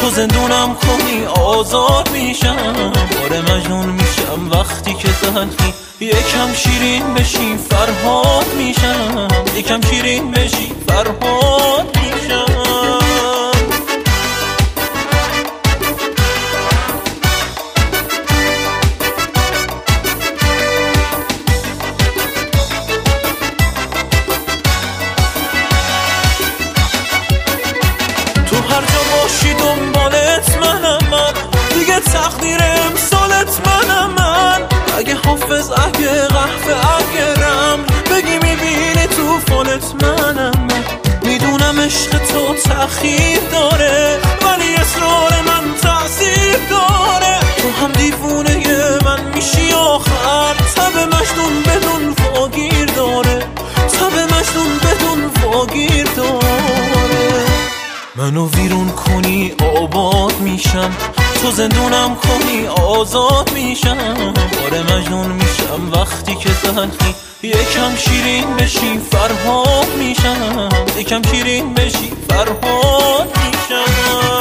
تو زندونم کنی آزاد میشم. باره مجنون میشم وقتی که تلخی یکم شیرین بشی فرهاد میشم. یکم شیرین بشی فرهاد میشم. تو هر جا باشی دنبالت منم من، دیگه تقدیر امسالت منم من. اگه حافظ اگه قهوه اگه رم بگی میبینی تو فالت منم من. میدونم عشق تو تأخیر داره ولی اصرار من تأثیر داره. تو هم دیوونه من میشی آخر. تب مجنون بدون واگیر داره. تب مجنون بدون واگیر داره. منو ویرون کنی آباد میشم. تو زندونم کنی آزاد میشم. باره مجنون میشم وقتی که تلخی یکم شیرین بشی فرهاد میشم. یکم شیرین بشی فرهاد میشم.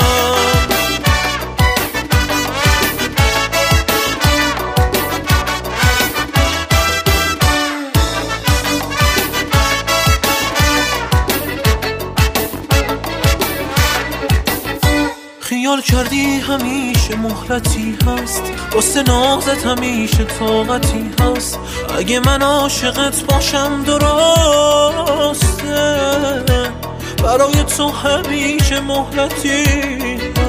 خیال کردی همیشه مهلتی هست، واسه نازت همیشه طاقتی هست. اگه من عاشقت باشم درسته، برای تو همیشه مهلتی هست.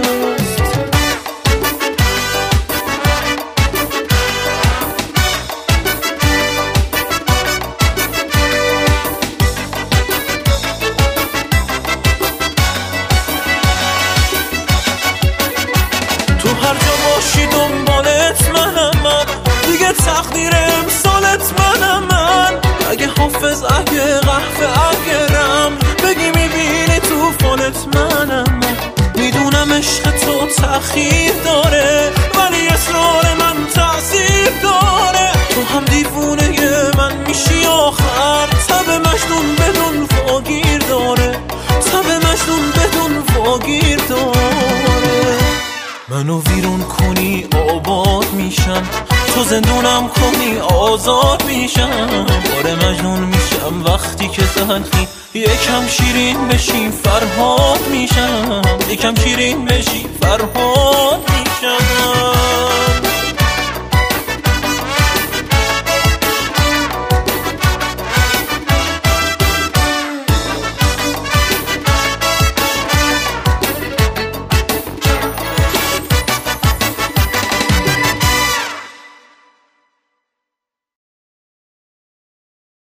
تو هر جا باشی دنبالت منم من، دیگه تقدیر امسالت منم من. اگه حافظ اگه قهوه اگه رم بگی میبینی تو فالت منم من. میدونم عشق تو تأخیر داره ولی اصرار من تأثیر داره. تو هم دیوونه من میشی آخر. تب مجنون بدون واگیر داره. تب مجنون بدون واگیر داره. منو ویرون کنی آباد میشم. تو زندونم کنی آزاد میشم. باره مجنون میشم وقتی که تلخی یکم شیرین بشی فرهاد میشم. یکم شیرین بشی فرهاد